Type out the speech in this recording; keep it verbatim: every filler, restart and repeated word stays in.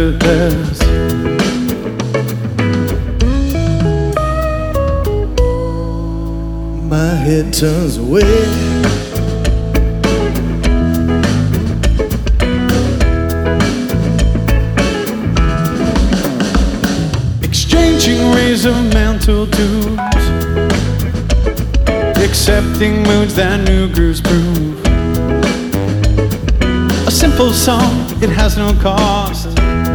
effortless. My head turns away. Exchanging rays of mental dues, accepting moods that new grooves prove. A simple song, it has no cost.